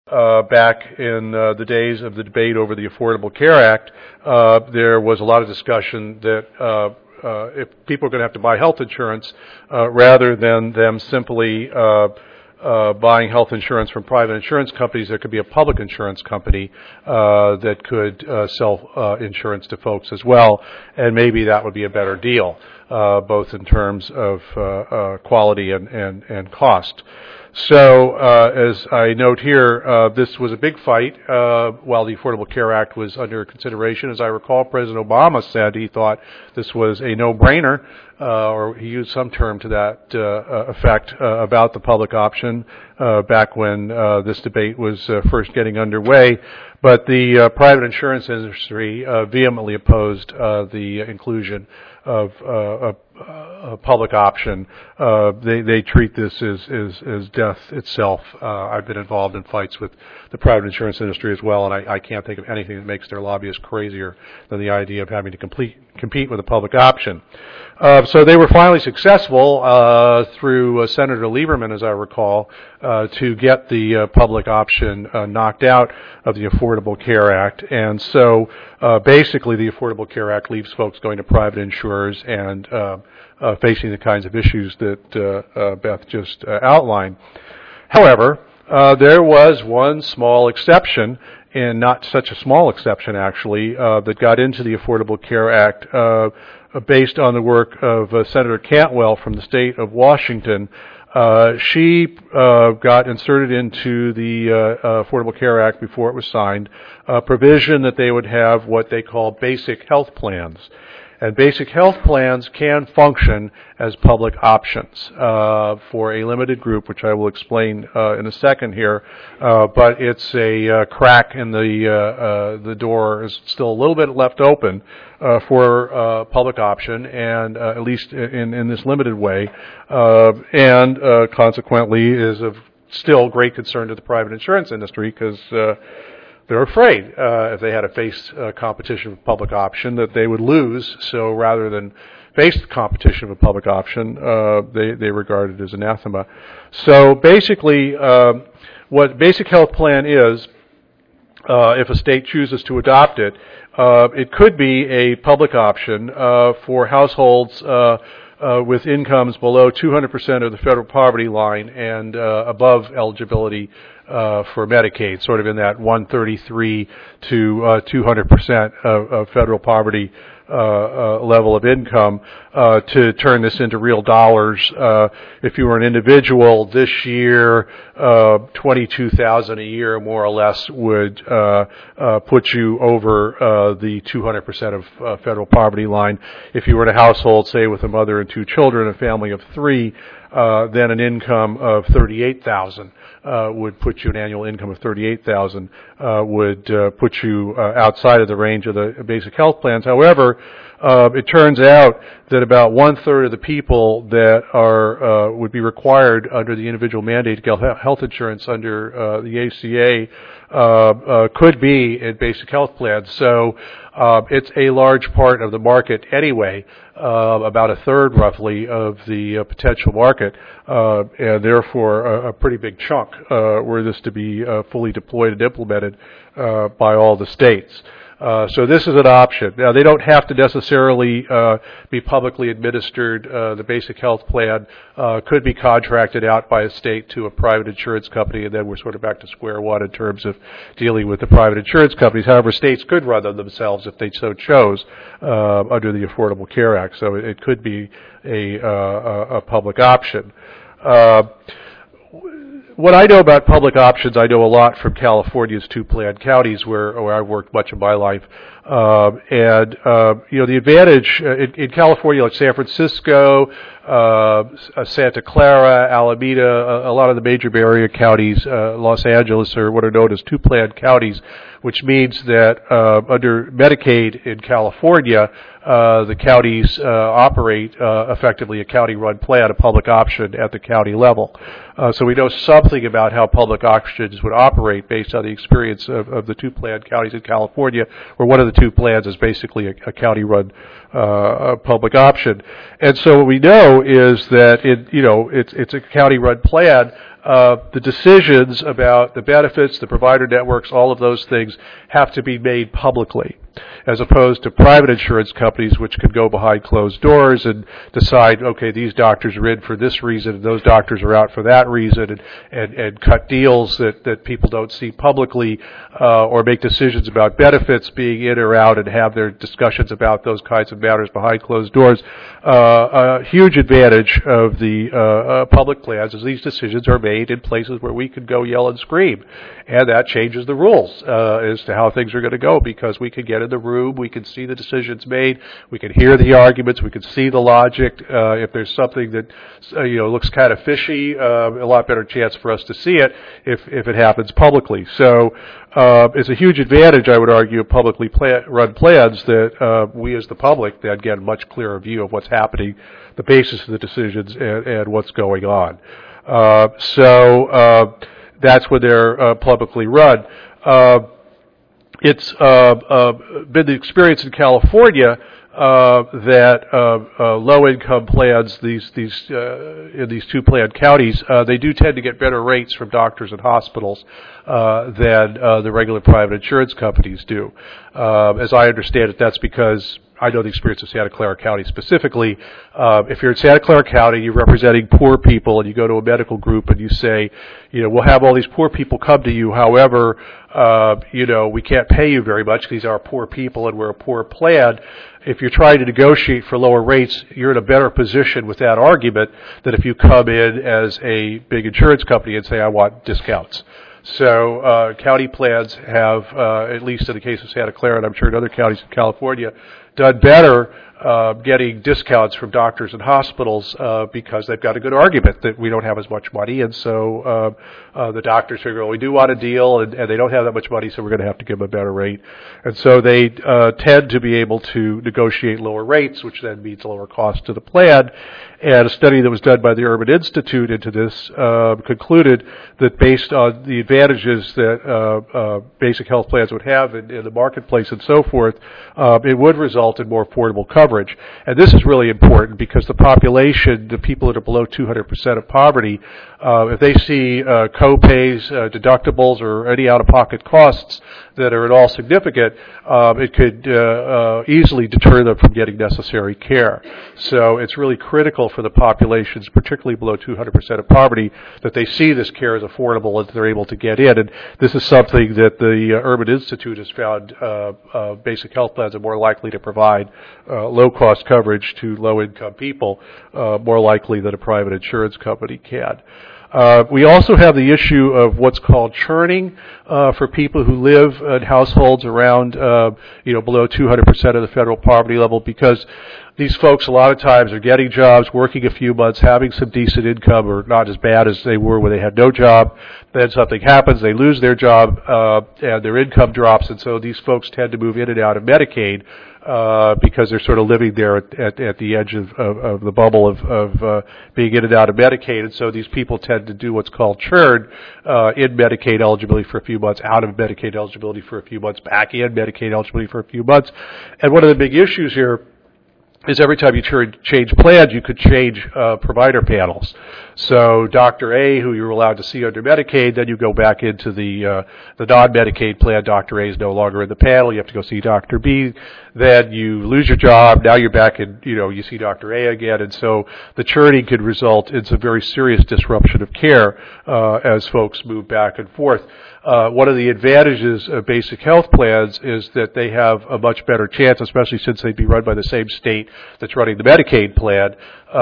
back in the days of the debate over the Affordable Care Act, there was a lot of discussion that if people are going to have to buy health insurance, rather than them simply buying health insurance from private insurance companies, there could be a public insurance company that could sell insurance to folks as well, and maybe that would be a better deal, both in terms of quality and cost. So, as I note here, this was a big fight while the Affordable Care Act was under consideration. As I recall, President Obama said he thought this was a no-brainer, or he used some term to that effect about the public option back when this debate was first getting underway. But the private insurance industry vehemently opposed the inclusion of a public option. They treat this as death itself. I've been involved in fights with the private insurance industry as well, and I can't think of anything that makes their lobbyists crazier than the idea of having to compete with a public option. So they were finally successful through Senator Lieberman, as I recall, to get the public option knocked out of the Affordable Care Act. And so basically the Affordable Care Act leaves folks going to private insurers and facing the kinds of issues that Beth just outlined. However, there was one small exception, and not such a small exception actually, that got into the Affordable Care Act based on the work of Senator Cantwell from the state of Washington. She got inserted into the Affordable Care Act before it was signed, a provision that they would have what they call basic health plans. And basic health plans can function as public options for a limited group, which I will explain in a second here. But it's a crack in the door is still a little bit left open for public option, and at least in this limited way, and consequently is of still great concern to the private insurance industry because they're afraid if they had to face competition with public option that they would lose. So rather than face the competition with public option, they regard it as anathema. So basically, what basic health plan is, if a state chooses to adopt it, it could be a public option for households with incomes below 200% of the federal poverty line and above eligibility for Medicaid, sort of in that 133 to 200% of federal poverty level of income. To turn this into real dollars, if you were an individual this year, $22,000 a year more or less would put you over the 200% of federal poverty line. If you were in a household, say with a mother and two children, a family of three, then an income of $38,000 would put you, an annual income of $38,000 would put you outside of the range of the basic health plans. However, it turns out that about 1/3 of the people that are would be required under the individual mandate to get health insurance under the ACA could be in basic health plans. So it's a large part of the market anyway, about 1/3 roughly of the potential market, and therefore a pretty big chunk were this to be fully deployed and implemented by all the states. So this is an option. Now, they don't have to necessarily be publicly administered. The basic health plan could be contracted out by a state to a private insurance company, and then we're sort of back to square one in terms of dealing with the private insurance companies. However, states could run them themselves if they so chose under the Affordable Care Act. So it could be a public option. What I know about public options, I know a lot from California's two planned counties where I've worked much of my life. The advantage in California, like San Francisco, Santa Clara, Alameda, a lot of the major Bay Area counties, Los Angeles, are what are known as two planned counties, which means that under Medicaid in California, the counties operate effectively a county-run plan, a public option at the county level. So we know something about how public options would operate based on the experience of the two planned counties in California, where one of the two plans as basically a county-run public option. And so what we know is that it's a county-run plan. The decisions about the benefits, the provider networks, all of those things have to be made publicly, as opposed to private insurance companies, which could go behind closed doors and decide, okay, these doctors are in for this reason and those doctors are out for that reason, and cut deals that people don't see publicly, or make decisions about benefits being in or out and have their discussions about those kinds of matters behind closed doors. A huge advantage of the public plans is these decisions are made in places where we can go yell and scream, and that changes the rules as to how things are going to go, because we can get in the room, we can see the decisions made, we can hear the arguments, we can see the logic. If there's something that looks kind of fishy, a lot better chance for us to see it if it happens publicly. So it's a huge advantage, I would argue, of publicly run plans that we as the public then get a much clearer view of what's happening, the basis of the decisions, and what's going on. So that's when they're publicly run. It's been the experience in California that low-income plans, in these two-plan counties, they do tend to get better rates from doctors and hospitals than the regular private insurance companies do. As I understand it, that's because I know the experience of Santa Clara County specifically. If you're in Santa Clara County, you're representing poor people, and you go to a medical group and you say, we'll have all these poor people come to you. However, we can't pay you very much because these are poor people and we're a poor plan. If you're trying to negotiate for lower rates, you're in a better position with that argument than if you come in as a big insurance company and say, I want discounts. So county plans have, at least in the case of Santa Clara, and I'm sure in other counties in California, done better getting discounts from doctors and hospitals because they've got a good argument that we don't have as much money, and so the doctors figure, well, we do want a deal, and they don't have that much money, so we're going to have to give them a better rate. And so they tend to be able to negotiate lower rates, which then means lower cost to the plan. And a study that was done by the Urban Institute into this concluded that based on the advantages that basic health plans would have in the marketplace and so forth, it would result in more affordable coverage. And this is really important because the population, the people that are below 200% of poverty, if they see co-pays, deductibles, or any out-of-pocket costs that are at all significant, it could easily deter them from getting necessary care. So it's really critical for the populations, particularly below 200% of poverty, that they see this care as affordable and that they're able to get in. And this is something that the Urban Institute has found basic health plans are more likely to provide low-cost coverage to low-income people, more likely than a private insurance company can. We also have the issue of what's called churning for people who live in households around, below 200% of the federal poverty level, because these folks a lot of times are getting jobs, working a few months, having some decent income, or not as bad as they were when they had no job. Then something happens, they lose their job, and their income drops, and so these folks tend to move in and out of Medicaid because they're sort of living there at the edge of the bubble of being in and out of Medicaid. And so these people tend to do what's called churn, in Medicaid eligibility for a few months, out of Medicaid eligibility for a few months, back in Medicaid eligibility for a few months. And one of the big issues here is every time you change plans, you could change provider panels. So Dr. A, who you're allowed to see under Medicaid, then you go back into the non-Medicaid plan. Dr. A is no longer in the panel. You have to go see Dr. B. Then you lose your job. Now you're back in, you see Dr. A again. And so the churning could result in some very serious disruption of care as folks move back and forth. One of the advantages of basic health plans is that they have a much better chance, especially since they'd be run by the same state that's running the Medicaid plan,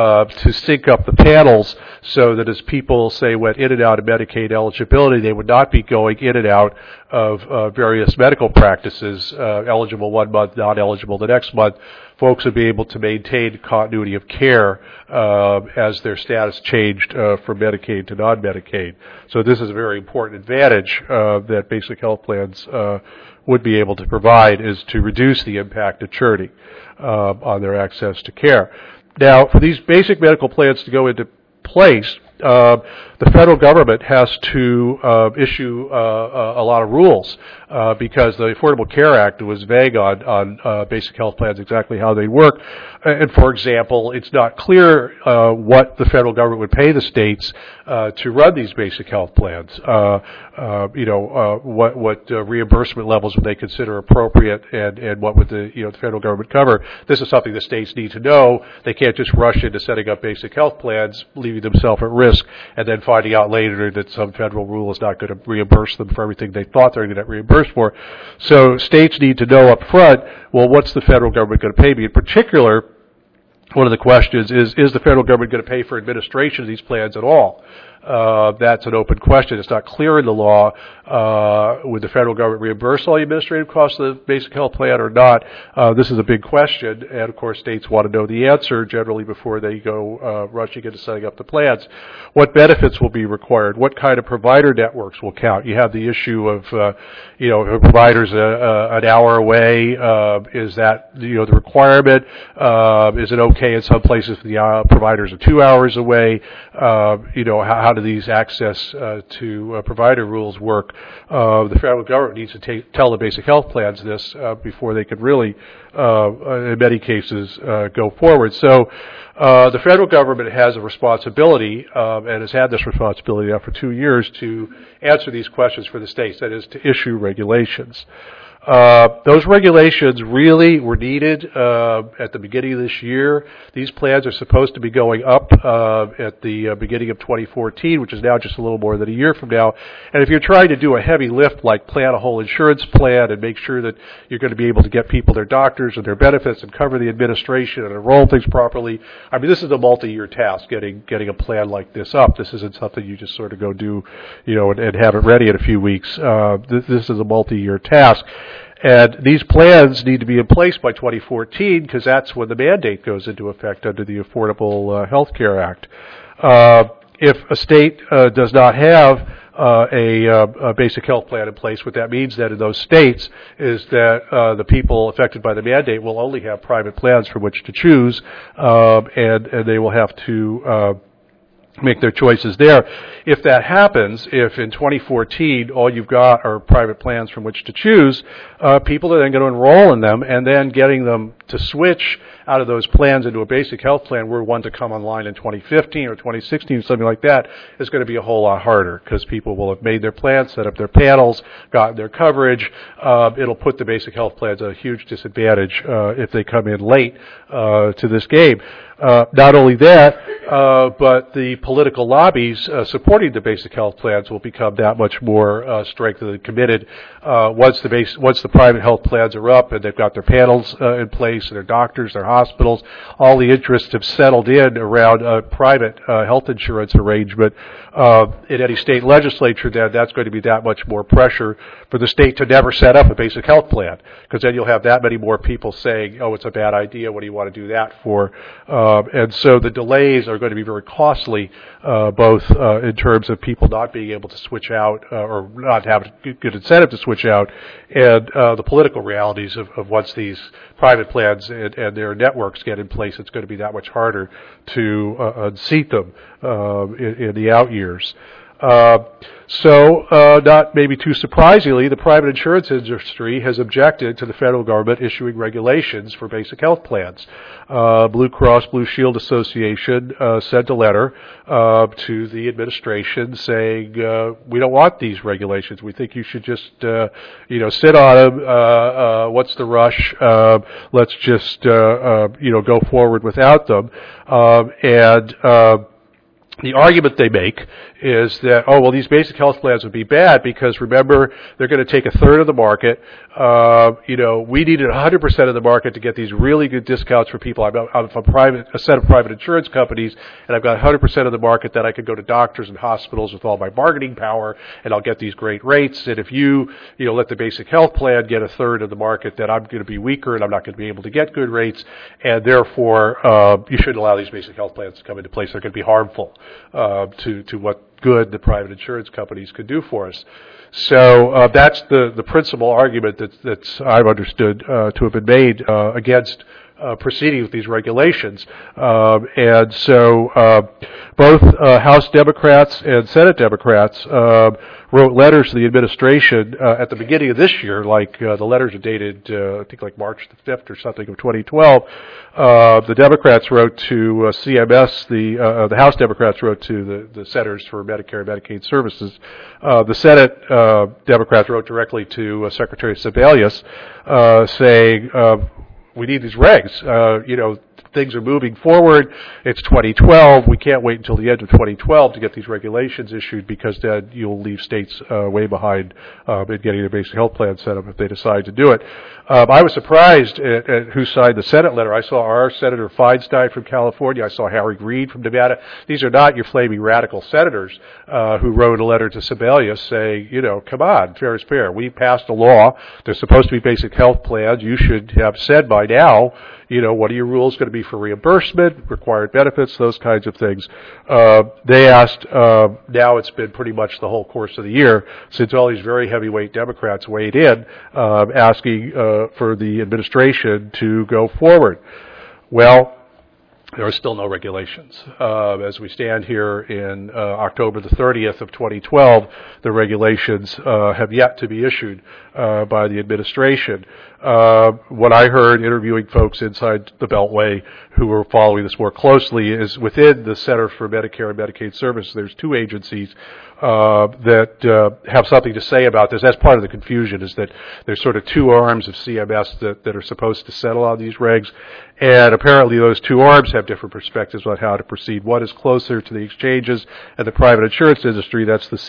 to sync up the panels so that as people, say, went in and out of Medicaid eligibility, they would not be going in and out of various medical practices, eligible one month, not eligible the next month. Folks would be able to maintain continuity of care as their status changed from Medicaid to non-Medicaid. So this is a very important advantage that basic health plans would be able to provide, is to reduce the impact of churning on their access to care. Now, for these basic medical plans to go into place, the federal government has to issue a lot of rules because the Affordable Care Act was vague on basic health plans, exactly how they work. And for example, it's not clear what the federal government would pay the states to run these basic health plans. What reimbursement levels would they consider appropriate, and what would the federal government cover? This is something the states need to know. They can't just rush into setting up basic health plans, leaving themselves at risk, and then finding out later that some federal rule is not going to reimburse them for everything they thought they were going to get reimbursed for. So states need to know up front, well, what's the federal government going to pay me? In particular, one of the questions is the federal government going to pay for administration of these plans at all? That's an open question. It's not clear in the law. Would the federal government reimburse all the administrative costs of the basic health plan or not? This is a big question, and of course states want to know the answer generally before they go rushing into setting up the plans. What benefits will be required? What kind of provider networks will count? You have the issue of, if a provider's an hour away, is that, the requirement? Is it okay in some places if the providers are 2 hours away? How do these access to provider rules work? The federal government needs to tell the basic health plans this before they could really, in many cases, go forward. So the federal government has a responsibility, and has had this responsibility now for 2 years, to answer these questions for the states, that is, to issue regulations. Those regulations really were needed at the beginning of this year. These plans are supposed to be going up at the beginning of 2014, which is now just a little more than a year from now. And if you're trying to do a heavy lift like plan a whole insurance plan and make sure that you're going to be able to get people their doctors and their benefits and cover the administration and enroll things properly, I mean, this is a multi-year task, getting a plan like this up. This isn't something you just sort of go do, and have it ready in a few weeks. This is a multi-year task. And these plans need to be in place by 2014 because that's when the mandate goes into effect under the Affordable Health Care Act. If a state does not have a basic health plan in place, what that means then in those states is that the people affected by the mandate will only have private plans from which to choose, and they will have to make their choices there. If that happens, if in 2014 all you've got are private plans from which to choose, people are then going to enroll in them, and then getting them to switch out of those plans into a basic health plan, were one to come online in 2015 or 2016 or something like that, is going to be a whole lot harder because people will have made their plans, set up their panels, gotten their coverage. It'll put the basic health plans at a huge disadvantage if they come in late to this game. Not only that, but the political lobbies supporting the basic health plans will become that much more strengthened and committed once the private health plans are up and they've got their panels in place, and their doctors, their hospitals. All the interests have settled in around a private health insurance arrangement. In any state legislature, then that's going to be that much more pressure for the state to never set up a basic health plan, because then you'll have that many more people saying, "Oh, it's a bad idea. What do you want to do that for?" And so the delays are going to be very costly, both in terms of people not being able to switch out or not have a good incentive to switch out, and the political realities of once these private plans and their networks get in place, it's going to be that much harder to unseat them in the out years. So, not maybe too surprisingly, the private insurance industry has objected to the federal government issuing regulations for basic health plans. Blue Cross Blue Shield Association sent a letter to the administration saying, we don't want these regulations. We think you should just, sit on them. What's the rush? Let's just, go forward without them. The argument they make is that, these basic health plans would be bad because, remember, they're going to take a third of the market. We needed 100% of the market to get these really good discounts for people. I'm a set of private insurance companies, and I've got 100% of the market that I could go to doctors and hospitals with all my bargaining power, and I'll get these great rates. And if you let the basic health plan get a third of the market, then I'm going to be weaker and I'm not going to be able to get good rates, and therefore you shouldn't allow these basic health plans to come into place. They're going to be harmful to what good the private insurance companies could do for us. So that's the principal argument that's I've understood to have been made against proceeding with these regulations. And so both House Democrats and Senate Democrats wrote letters to the administration at the beginning of this year, like the letters are dated, I think like March the 5th or something of 2012. The Democrats wrote to CMS, the House Democrats wrote to the Centers for Medicare and Medicaid Services. The Senate Democrats wrote directly to Secretary Sebelius saying, we need these regs. Things are moving forward. It's 2012. We can't wait until the end of 2012 to get these regulations issued, because then you'll leave states way behind in getting their basic health plan set up if they decide to do it. I was surprised at who signed the Senate letter. I saw our Senator Feinstein from California. I saw Harry Reid from Nevada. These are not your flaming radical senators who wrote a letter to Sebelius saying, come on, fair is fair. We passed a law. There's supposed to be basic health plans. You should have said by now, what are your rules going to be for reimbursement, required benefits, those kinds of things. They asked, now it's been pretty much the whole course of the year, since all these very heavyweight Democrats weighed in, asking for the administration to go forward. Well, there are still no regulations. As we stand here in October the 30th of 2012, the regulations have yet to be issued by the administration. What I heard interviewing folks inside the Beltway who were following this more closely is within the Center for Medicare and Medicaid Services, there's two agencies that have something to say about this. That's part of the confusion, is that there's sort of two arms of CMS that are supposed to settle on these regs, and apparently those two arms have different perspectives on how to proceed. One is closer to the exchanges and the private insurance industry. That's the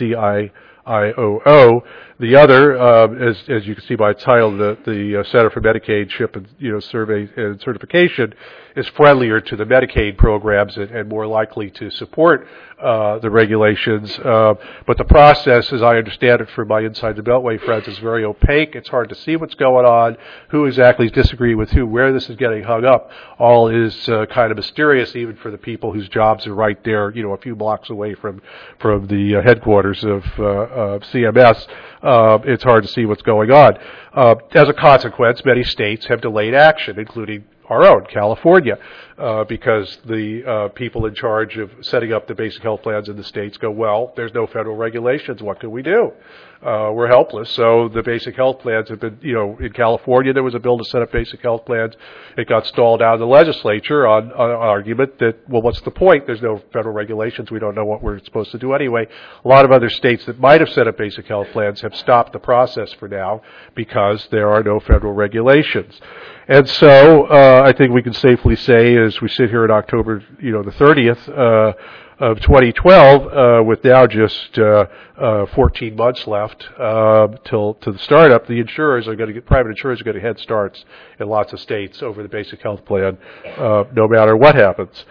CIIOO. The other, as you can see by its title, the Center for Medicaid Ship and Survey and Certification, is friendlier to the Medicaid programs and more likely to support the regulations. But the process, as I understand it from my Inside the Beltway friends, is very opaque. It's hard to see what's going on, who exactly is disagreeing with who, where this is getting hung up. All is kind of mysterious, even for the people whose jobs are right there, a few blocks away from the headquarters of CMS. It's hard to see what's going on. As a consequence, many states have delayed action, including our own, California, because the people in charge of setting up the basic health plans in the states go, well, there's no federal regulations. What can we do? We're helpless. So the basic health plans have been, in California, there was a bill to set up basic health plans. It got stalled out of the legislature on argument that, well, what's the point? There's no federal regulations. We don't know what we're supposed to do anyway. A lot of other states that might have set up basic health plans have stopped the process for now because there are no federal regulations. And so I think we can safely say, as we sit here in October, the 30th of 2012, with now just 14 months left till to the startup, the insurers are going to get, private insurers are going to head starts in lots of states over the basic health plan, no matter what happens.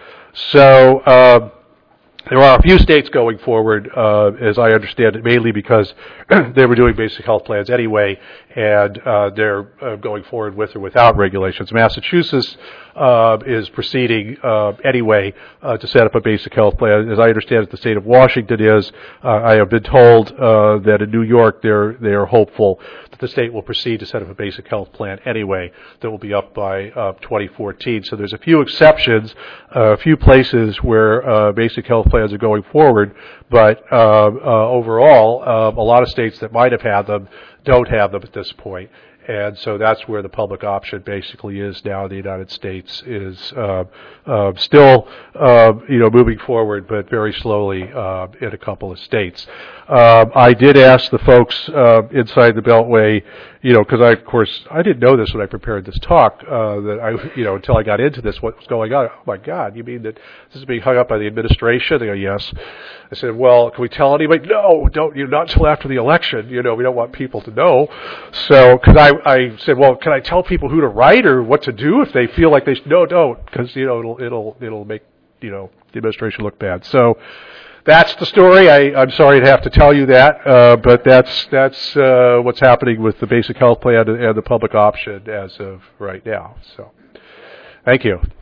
So there are a few states going forward, as I understand it, mainly because they were doing basic health plans anyway, and they're going forward with or without regulations. Massachusetts is proceeding anyway to set up a basic health plan. As I understand it, the state of Washington is. I have been told that in New York they are hopeful that the state will proceed to set up a basic health plan anyway that will be up by 2014. So there's a few exceptions, a few places where basic health plans are going forward, but overall, a lot of states that might have had them don't have them at this point. And so that's where the public option basically is now in the United States, is still, moving forward, but very slowly in a couple of states. I did ask the folks inside the Beltway, because I didn't know this when I prepared this talk, that I, until I got into this, what was going on. Oh my God, you mean that this is being hung up by the administration? They go, yes. I said, well, can we tell anybody? No, don't, not until after the election. We don't want people to know. So, because I said, well, can I tell people who to write or what to do if they feel like they should? No, don't, because it'll make the administration look bad. So that's the story. I'm sorry to have to tell you that, but that's what's happening with the basic health plan and the public option as of right now. So, thank you.